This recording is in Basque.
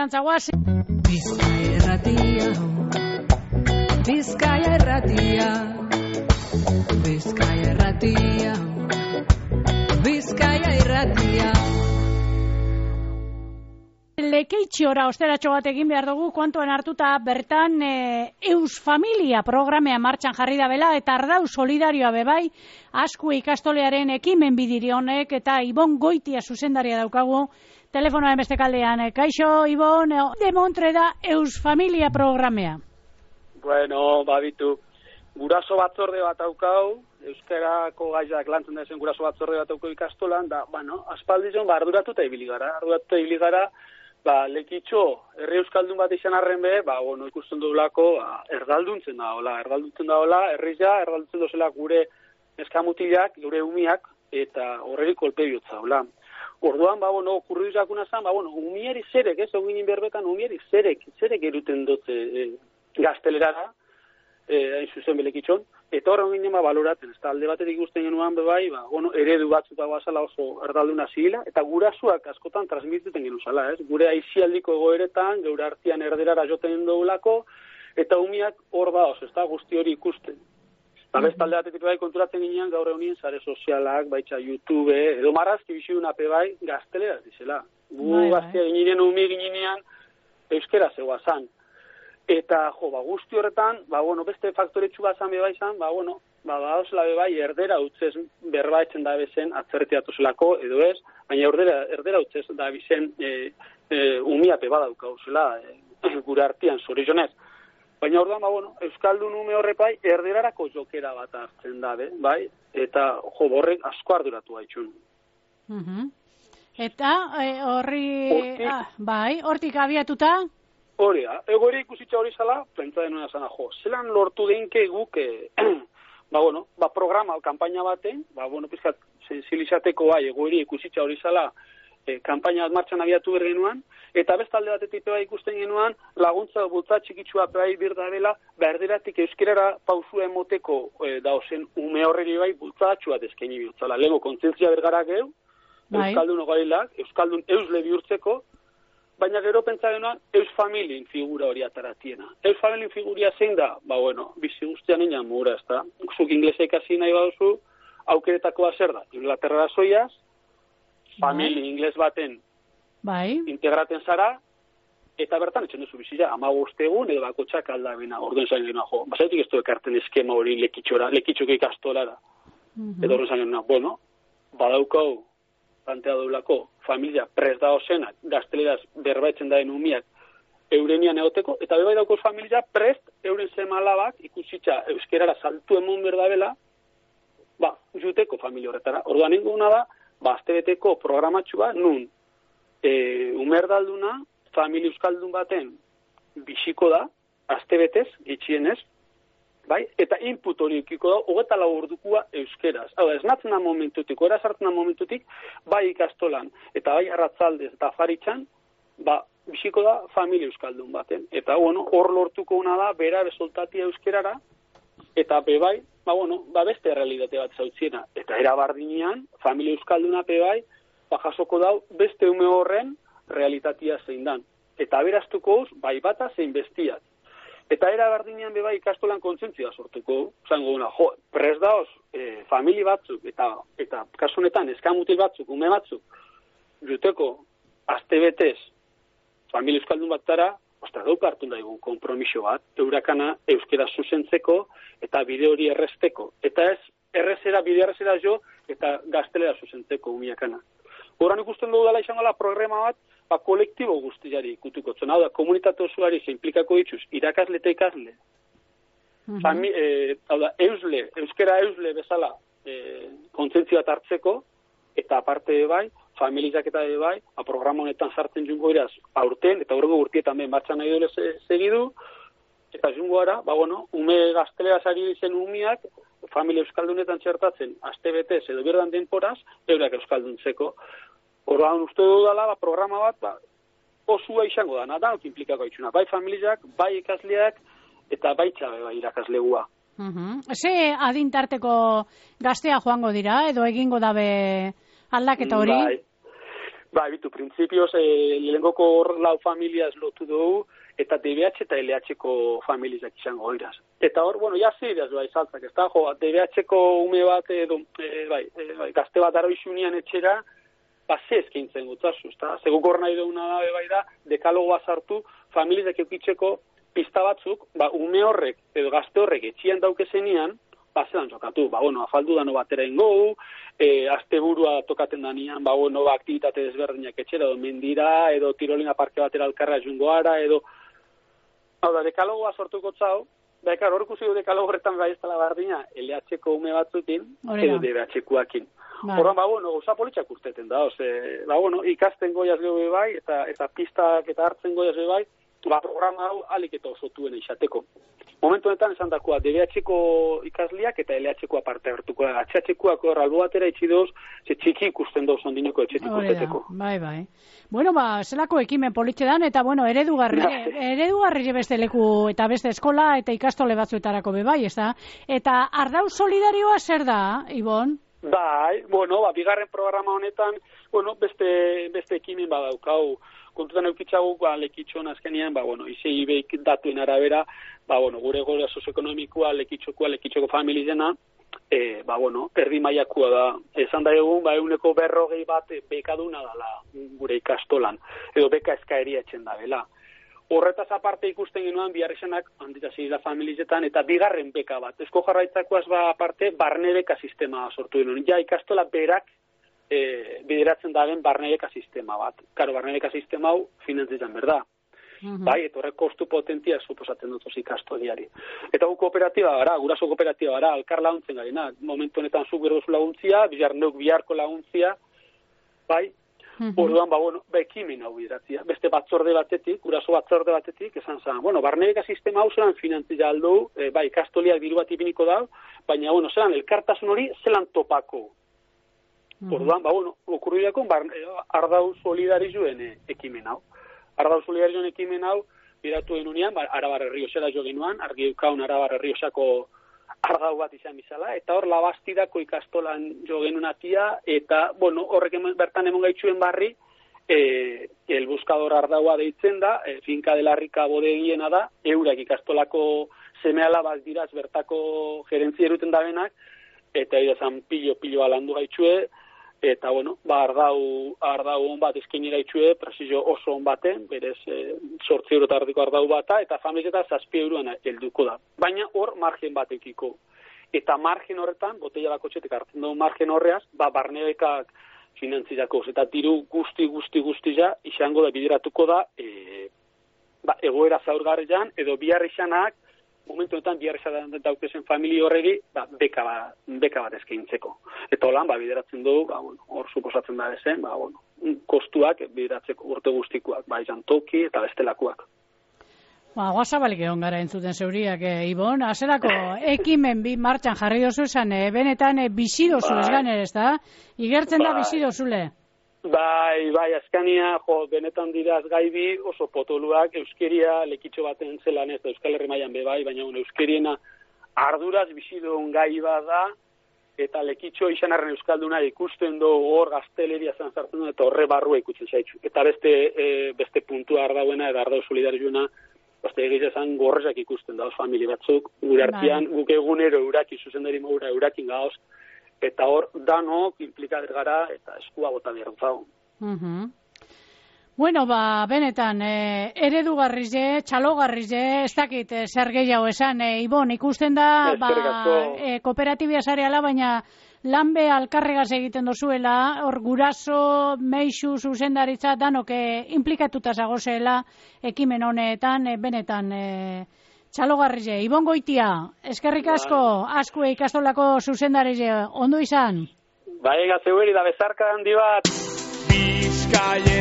Arantzagoaz. Bizkaia Irratia, Bizkaia Irratia, Bizkaia Irratia. Lekeitxiora osteratxo bat egin behar dugu, kontuan hartuta bertan Eus Familia programea martxan jarri da bela, eta Ardau Solidarioa bebai, Azkue ikastolearen ekimen bidiri honek, eta Ibon Goitia zuzendaria daukagu, telefonoaren beste kaldean. Kaixo, Ibon, demontre da Eus Familia programea. Bueno, babitu, guraso batzorde bat daukau, euskarako gaiak lantzen dezen guraso batzorde bat daukau ikastolan, da, aspaldizon, arduratuta ibili gara, Lekitxo, herri euskaldun bat izan arren be, ikusten dugulako, erdalduntzen da hola, erdalduntzen dozela gure eskamutilak, gure umiak, eta horreri kolpe bihotza, hola. Orduan, kurri duzakuna zan, umiari zerek, egin berbetan, umiari zerek eruten dutze gaztelerara, hain zuzen belekitxon, eta horren ginen baloratzen, ez da alde batetik ikusten genuan bebai, eredu batzuk dagoazala oso erdalduna zila, eta gurasuak askotan transmituten genuzala, ez? Gure aizialdiko egoeretan, geure artean erderara joten dugulako, eta umiak hor daoz, ez da guzti hori ikusten. Beste alde batetik bebai konturatzen ginean, gaur egunien sare sozialak, baitza YouTube, edo marrazki biziduna bebai gaztelera dizela. Gu gaztea ginen umi ginean, euskera zegoa zan. Eta, guzti horretan, beste faktoretxu bat zan beba izan, dauzela bebai erdera utzez berba etzen da bezen atzerreteatu zelako, edo ez, baina erdera utzez da bezen umiape badaukau zela, gure artean, zorizonez. Baina orduan, euskaldun ume horrepai erderarako jokera bat hartzen da, bai? Eta, horrek asko arduratu haitxun. Eta, hortik abiatuta? Hori, egoeri ikusitza hori zala, plantza denuna zana, zelan lortu deinke guk, programa, kampaina baten, pizkat, sensibilizateko egoeri ikusitza hori zala, kampaina bat martxan abiatu bergenuan, eta bestalde batetik ikusten genuan, laguntza bultza txikitsua bai birdabela, berderatik euskerara pausua emoteko daozen ume horreri bai bultzatxua dezkeini bihotzala. Lego, kontzientzia bergara geu, euskaldun ogailak, euskaldun eusle bihurtzeko, baina gero pentsa genuan, Eus Familien figura hori ataratiena. Eus Familien figuria zein da? Bizi guztian inan mugura, ez da? Zuk inglesa ikasi nahi baduzu, aukeretakoa zer da? Inglaterra zoiaz, familia ingles baten integraten zara, eta bertan etxen duzu bizia, 15 egun edo bakotxak aldabena, orduen zain genuen, basaitik ez du ekarten eskema hori lekitxoko ikastolara. Eta orduen zain genuen, badaukau, plantea duelako, familia prest da ozenak, gazteleraz berbaitzen daen umiak eurenian egoteko, eta bebai dauko familia prest euren semalabak ikusitza euskerara saltu emon berdabela, juteko familia horretara. Orduan inguna da, astebeteko programatxua, nun umerdalduna, familia euskaldun baten bisiko da, astebetez, gitxienez, eta input hori ikiko da, 24 ordukua euskeraz. Hau da, esnatzen da momentutik, sartzen da momentutik, bai ikastolan, eta bai arratzaldez eta afaritxan, bisiko da familia euskaldun baten. Eta, hor lortuko una da, bera besoltatia euskerara, eta bebai, beste realitate bat zautziena. Eta erabardinean, familia euskalduna bebai, jasoko dau, beste ume horren realitatea zein dan. Eta beraztuko uz, bai bata zein bestiak. Eta erabardinean bebai ikastolan kontzentzia sortuko, zango duna, prest daoz, famili batzuk, eta kasunetan eskamutil batzuk, ume batzuk, juteko, astebetez, familia euskaldun batara, dauk hartu daigun kompromiso bat, eurakana euskera zuzentzeko, eta bide hori errezteko. Eta ez, bide errezera jo, eta gaztelera zuzentzeko umiakana. Horan ikusten dugu dela izango la programa bat, kolektibo guztiari ikutuko zen. Hau da, komunitate osoari ze implikako dituz, irakasle eta ikasle. Hau da, euskera eusle bezala kontzentzia bat hartzeko, eta aparte bai, familizak eta bai, programa honetan sartzen jungo iraz aurten, eta horrego urtietan ben martxan nahi dole segidu, eta jungo ara, ume gaztelera sari dizen umiak, familia euskaldunetan txertatzen, astebetez edo berdan denporaz, eurak euskalduntzeko. Horrean uste dudala, programa bat, osua izango da, nadanok implikako itxuna. Bai familiak, bai ikasleak, eta bai txabe bai irakaslegua. Ze adintarteko gaztea joango dira, edo egingo dabe aldaketa hori? Ba, bitu, printzipioz, lehengoko lau familiaz lotu dugu, eta DBH eta LH-ko familizak izango iraz. Eta hor, bueno, ja zidaz, bai, saltzak, ez da, jo, DBH-ko ume bat, gazte bat aro isunian etxera, ba, ze eskaintzen gutzazu, ez da, segukor nahi duguna da, bai da, dekalogoa sartu, familizak eukitzeko pista batzuk, ba, ume horrek, edo gazte horrek etxian daukezenian, ba, zelan jokatu, ba, bueno, afaldu dano batera ingo, asteburua tokaten danian, ba, bueno, ba, aktivitate desberdinak etxera, edo mendira, edo tirolina parke batera alkarra jungo ara, edo, hau da, dekalogoa sortuko txau, ba, ekar, hor ikusi du dekalogo horretan bai ez dela bardina, LH-ko ume batzukin, edo DBH-koakin. Horren, ba, bueno, gauza politxak urteten da, ba, bueno, ikasten goiaz gehu bai, eta pistak eta hartzen goiaz bai, ba, programa hau alik eta osotuen izateko. Momentu honetan esan dakoa, DBH-ko ikasliak eta LH-ko aparte hartuko da. HH-koak hor albo batera itxi doz, ze txiki ikusten doz ondineko etxetik urteteko. Bai. Bueno, ba, zelako ekimen politxe dan, eta bueno, eredugarri beste leku eta beste eskola eta ikastole batzuetarako bai, ez da? Eta Ardauz solidarioa zer da, Ibon? Bai, bueno, ba, bigarren programa honetan, bueno, beste ekimen badaukau. Kontutan eukitzagu, ba, lekitxon azkenean, ba, bueno, ICIB datuen arabera, ba, bueno, gure gola sozioekonomikoa, lekitxoko familizena, ba, bueno, erdi mailakoa da. Esan da egun, ba, 140 bat bekaduna dala gure ikastolan, edo beka eskaeria etxen da bela. Horretaz aparte ikusten genuan, biharrizanak handitasi da familizetan, eta bigarren beka bat. Esko jarraitzakoaz ba aparte, barne beka sistema sortu genuen. Ja, ikastola berak, bideratzen daben barnebeka sistema bat. Karo, barnebeka sistema hau finantzitzen berda. Bai, eta horrek kostu potentia suposatzen dut ikastoliari. Eta gu kooperatiba gara, guraso kooperatiba gara, alkar laguntzen garena. Momentu honetan zuk berdozu laguntzia, biharko laguntzia, bai, orduan, ba, bueno, ekimen hau bideratzia. Beste batzorde batetik, guraso batzorde batetik, esan zan, bueno, barnebeka sistema hau zelan finantzia aldu, bai, ikastoliak diru bat ipiniko da, baina, bueno, zelan, elkartasun hori zelan topako. Orduan, ba, bueno, okurriako Ardauz solidarizuen ekimen hau. Ardauz solidarizuen ekimen hau, biratu genunean, ba, Arabar Errioxera jo genuan, argi eukaun Arabar Errioxako Ardau bat izan bizala, eta hor Labastidako ikastolan jo genunatia, eta, bueno, horrek bertan emon gaitzuen barri, el buscador Ardaua deitzen da, finka de la Rica bodegiena da, eurak ikastolako semeala bat diraz bertako gerentzi eruten dabenak, eta idazan pilo alandu gaitzue, eta, bueno, ba, ardau on bat eskaini gaitzue, presizio oso on baten, berez 8 euro tardiko ardau bata, eta familieta 7 euroan helduko da. Baina hor margen batekiko. Eta margen horretan, botella bakotxetik hartzen dugu margen horreaz, ba, barnebekak finantzirako. Eta diru guzti izango da bideratuko da, ba, egoera zaurgarrian, edo biharrizanak, momentu honetan biharrizan daukezen familia horregi, ba, beka bat eskaintzeko. Eta holan, ba, bideratzen dugu, ba, bueno, hor suposatzen da ezen, ba, bueno, kostuak bideratzeko urte guztikoak, ba, izan toki eta bestelakoak. Ba, guazabalik egon gara entzuten zeuriak, Ibon, azerako ekimen bi martxan jarri dozu esan, benetan bizi dozu ez ganer, ez da? Igertzen da bizi dozule. Bai, azkania, benetan diraz gaibi oso potoluak, euskeria lekitxo baten zelan ez da Euskal Herri mailan bai, baina euskeriena arduraz bizidun gai bada, eta lekitxo izanarren euskalduna ikusten du hor gazteleria zantzartzen du, eta horre barrua ikutzen zaitzu. Eta beste puntua ardauena, eta ardau solidarioena, egiz esan gorrezak ikusten dauz familia batzuk, gure artean, guk egunero euraki, zuzendari maura eurakin gaoz, eta hor, danok implikader gara, eta eskua bota behar zago. Bueno, ba, benetan, eredugarrize, txalogarrize, ez dakit zer gehiago esan, Ibon, ikusten da, kooperatibia zareala, baina lanbe alkarregaz egiten dozuela, hor guraso, meixu, zuzendaritza, danok implikatuta zagozeela, ekimen honetan, benetan, txalogarrize. Ibon Goitia, eskerrik asko ikastolako zuzendarize, ondo izan? Bai, gazeueri da bezarka handi bat. Bizkaia